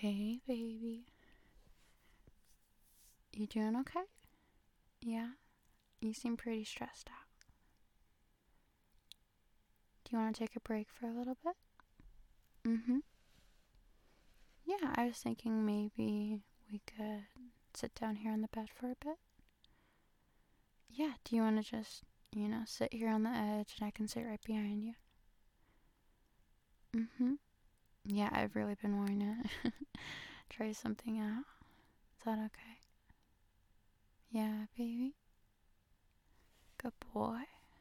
Hey, baby. You doing okay? Yeah? You seem pretty stressed out. Do you want to take a break for a little bit? Mm-hmm. Yeah, I was thinking maybe we could sit down here on the bed for a bit. Yeah, do you want to just, sit here on the edge and I can sit right behind you? Mm-hmm. Yeah, I've really been wanting to try something out. Is that okay? Yeah, baby? Good boy.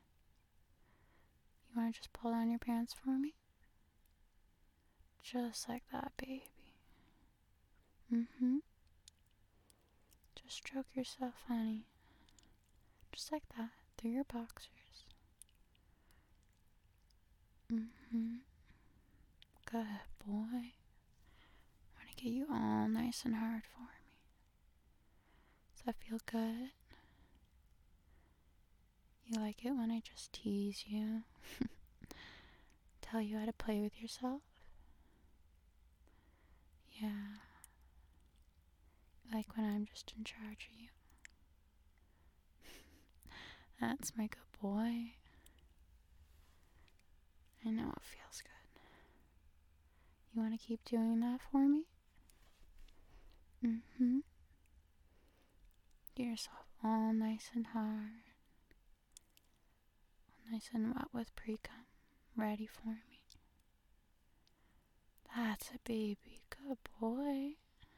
You want to just pull down your pants for me? Just like that, baby. Mm-hmm. Just stroke yourself, honey. Just like that, through your boxers. Mm-hmm. Good boy. I'm gonna get you all nice and hard for me. Does that feel good? You like it when I just tease you? Tell you how to play with yourself? Yeah. Like when I'm just in charge of you? That's my good boy. I know it feels good. You want to keep doing that for me? Mm-hmm. Get yourself all nice and hard. All nice and wet with pre-cum. Ready for me. That's a baby. Good boy.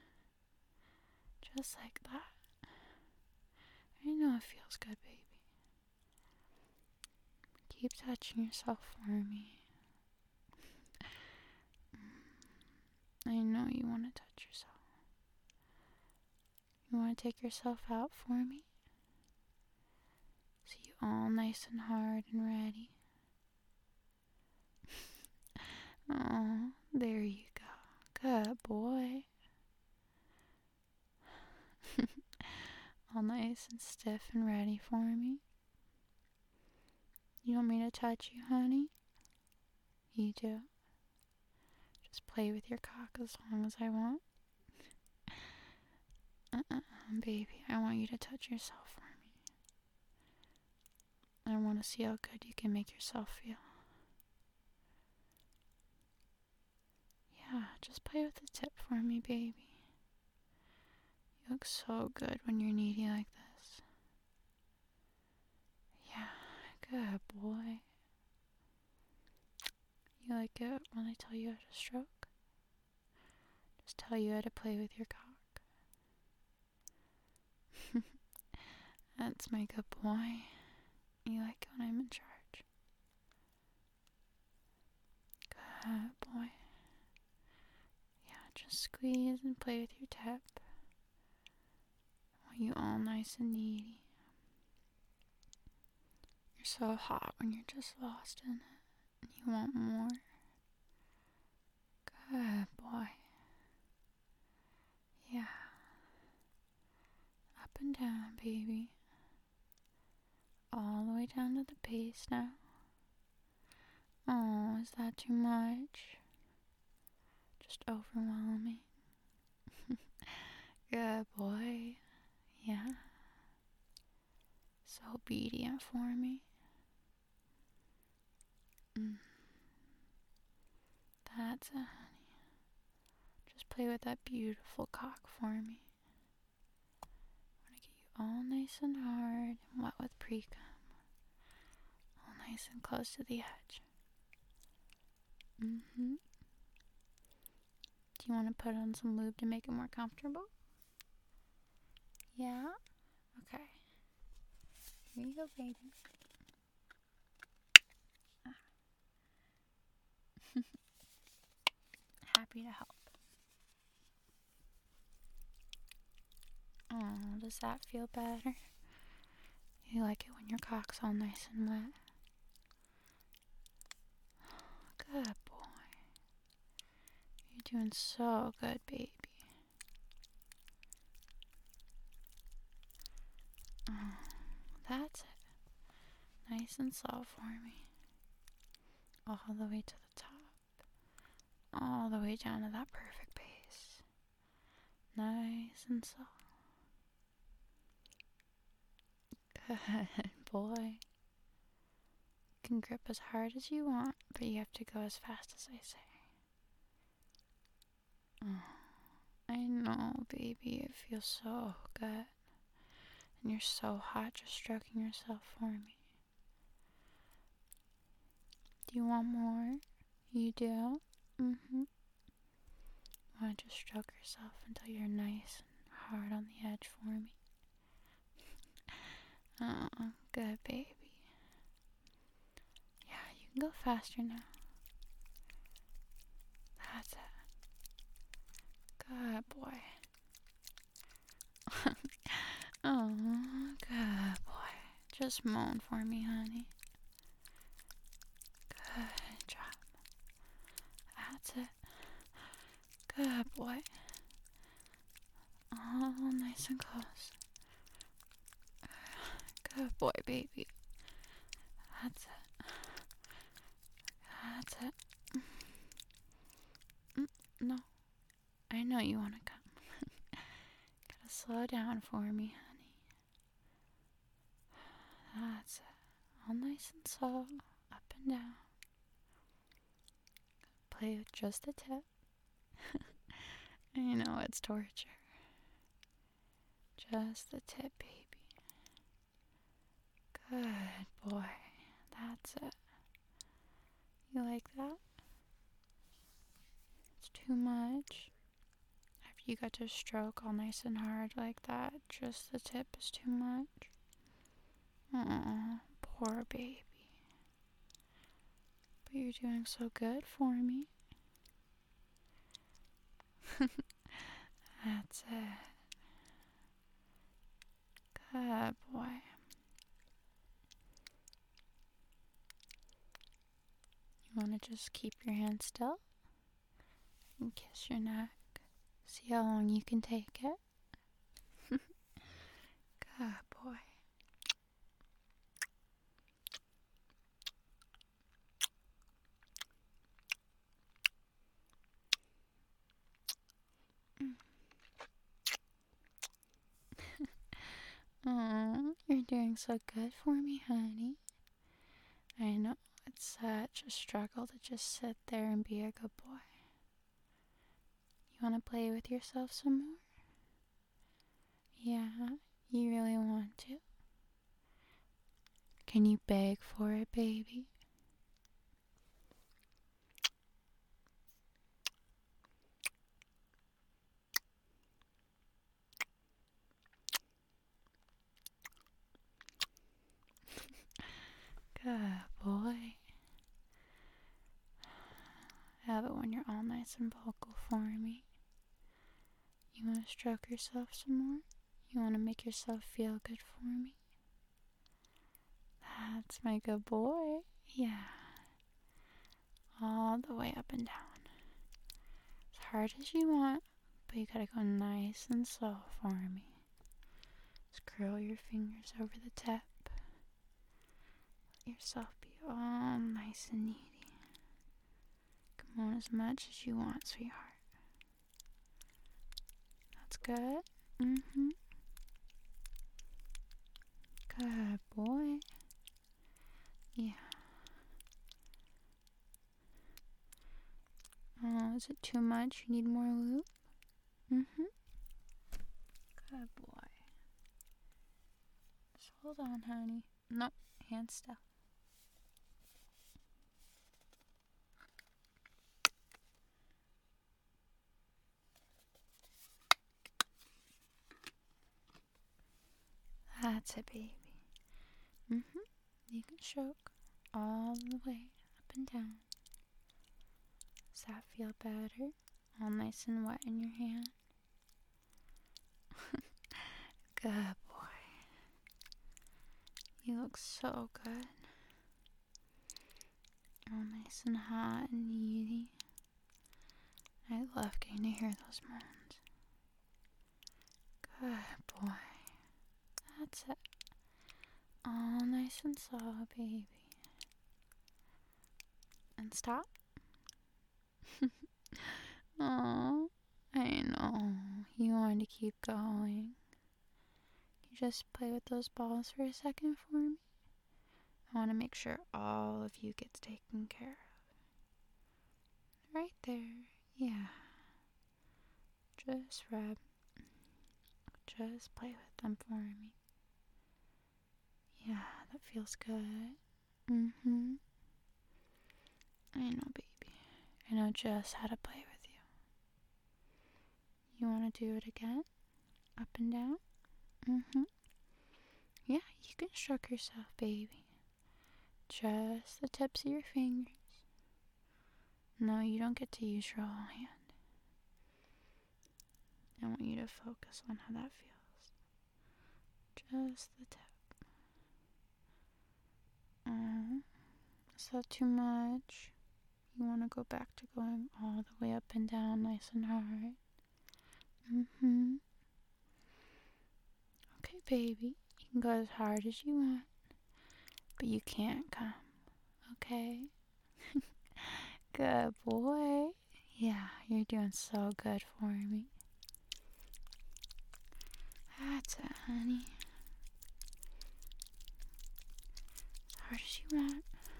Just like that. I know it feels good, baby. Keep touching yourself for me. I know you want to touch yourself. You want to take yourself out for me? So you all nice and hard and ready. Oh, there you go. Good boy. All nice and stiff and ready for me. You want me to touch you, honey? You do. Just play with your cock as long as I want. Baby, I want you to touch yourself for me. I want to see how good you can make yourself feel. Yeah, just play with the tip for me, baby. You look so good when you're needy like this. Yeah, good boy. You like it when I tell you how to stroke? Just tell you how to play with your cock. That's my good boy. You like it when I'm in charge. Good boy. Yeah, just squeeze and play with your tip. I want you all nice and needy. You're so hot when you're just lost in it. And you want more. Good boy. Yeah. Up and down, baby. All the way down to the base now. Oh, is that too much? Just overwhelming. Good boy. Yeah. So obedient for me. That's it, honey. Just play with that beautiful cock for me. I want to get you all nice and hard and wet with pre-cum. All nice and close to the edge. Mm-hmm. Do you want to put on some lube to make it more comfortable? Yeah? Okay. Here you go, baby. Happy to help. Oh, does that feel better? You like it when your cock's all nice and wet? Good boy. You're doing so good, baby. Oh, that's it. Nice and slow for me. All the way to the top. All the way down to that perfect base. and soft. Good boy. You can grip as hard as you want, but you have to go as fast as I say. Oh, I know, baby. It feels so good. And you're so hot just stroking yourself for me. Do you want more? You do? Mm-hmm. Want to just stroke yourself until you're nice and hard on the edge for me? Oh, good baby. Yeah, you can go faster now. That's it. Good boy. Oh, good boy. Just moan for me, honey. Good job. That's it. Good boy. Oh, nice and close. Good boy, baby. That's it. That's it. No, I know you want to come. Gotta slow down for me, honey. That's it. All nice and slow, up and down. Play with just the tip. I know it's torture. Just the tip, baby. Good boy. That's it. You like that? It's too much. After you got to stroke all nice and hard like that, just the tip is too much. Aw, poor baby. But you're doing so good for me. That's it. Good boy. You want to just keep your hand still and kiss your neck. See how long you can take it. Good boy. Oh, you're doing so good for me, honey. I know it's such a struggle to just sit there and be a good boy. You want to play with yourself some more? Yeah, you really want to? Can you beg for it, baby? Good boy. Have it when you're all nice and vocal for me. You want to stroke yourself some more? You want to make yourself feel good for me? That's my good boy. Yeah. All the way up and down. As hard as you want, but you gotta go nice and slow for me. Just curl your fingers over the tip. Let yourself be all nice and needy. Come on as much as you want, sweetheart. That's good. Mm-hmm. Good boy. Yeah. Oh, is it too much? You need more lube? Mm-hmm. Good boy. Just hold on, honey. Nope. Hand still. That's it, baby. Mm-hmm. You can stroke all the way up and down. Does that feel better? All nice and wet in your hand? Good boy. You look so good. All nice and hot and needy. I love getting to hear those moans. Good boy. That's it. All nice and slow, baby. And stop. Oh, I know. You want to keep going. You just play with those balls for a second for me. I want to make sure all of you gets taken care of. Right there. Yeah. Just rub. Just play with them for me. Yeah, that feels good. I know, baby. I know just how to play with you. You want to do it again? Up and down? Yeah, you can stroke yourself, baby. Just the tips of your fingers. No, you don't get to use your whole hand. I want you to focus on how that feels. Just the tip. Is that too much? You want to go back to going all the way up and down nice and hard? Okay, baby. You can go as hard as you want. But you can't come. Okay? Good boy. Yeah, you're doing so good for me. That's it, honey. As hard as you want.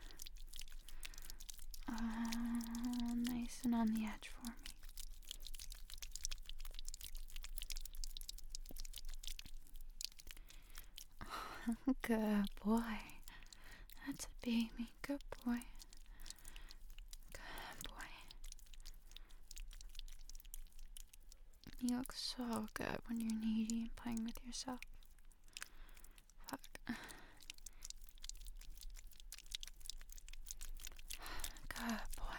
Oh, nice and on the edge for me. Good boy. That's a baby. Good boy. Good boy. You look so good when you're needy and playing with yourself. Fuck. Good boy.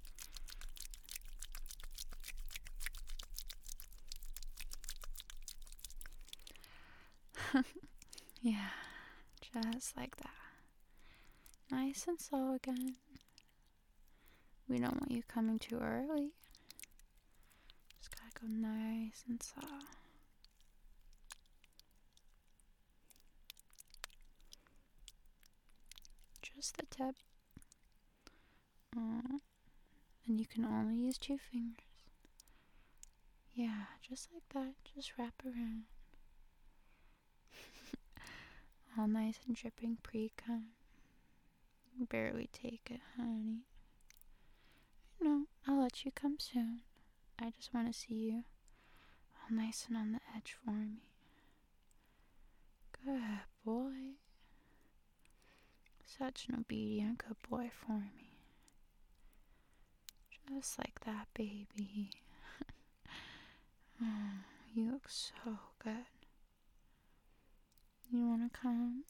Yeah, just like that. Nice and slow again. We don't want you coming too early. Just gotta go nice and slow. Just the tip. And you can only use 2 fingers. Yeah, just like that. Just wrap around. All nice and dripping pre-cum. Barely take it, honey. No, I'll let you come soon. I just want to see you all nice and on the edge for me. Good boy. Such an obedient good boy for me. Just like that, baby. Oh, you look so good. You want to come?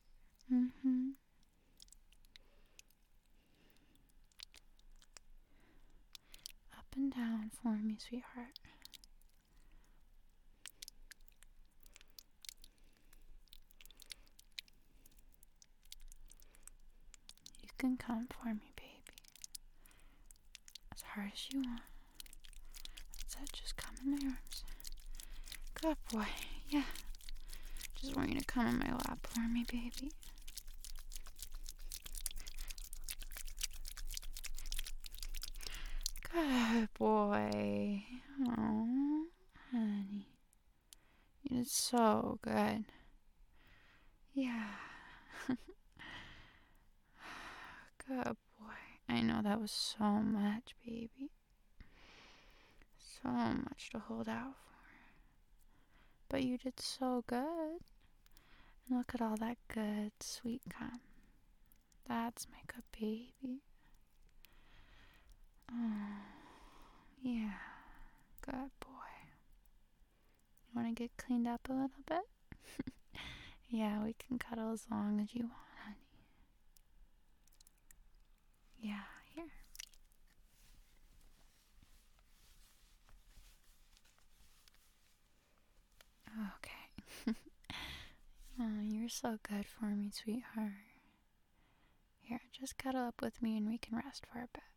Up and down for me, sweetheart. You can come for me, baby. As hard as you want. That's it, just come in my arms. Good boy, yeah. Just want you to come in my lap for me, baby. Good boy. Oh, honey. You did so good. Yeah. Good boy. I know that was so much, baby. So much to hold out for. But you did so good. And look at all that good, sweet cum. That's my good baby. Oh, yeah. Good boy. You want to get cleaned up a little bit? Yeah, we can cuddle as long as you want, honey. Yeah, here. Okay. Oh, you're so good for me, sweetheart. Here, just cuddle up with me and we can rest for a bit.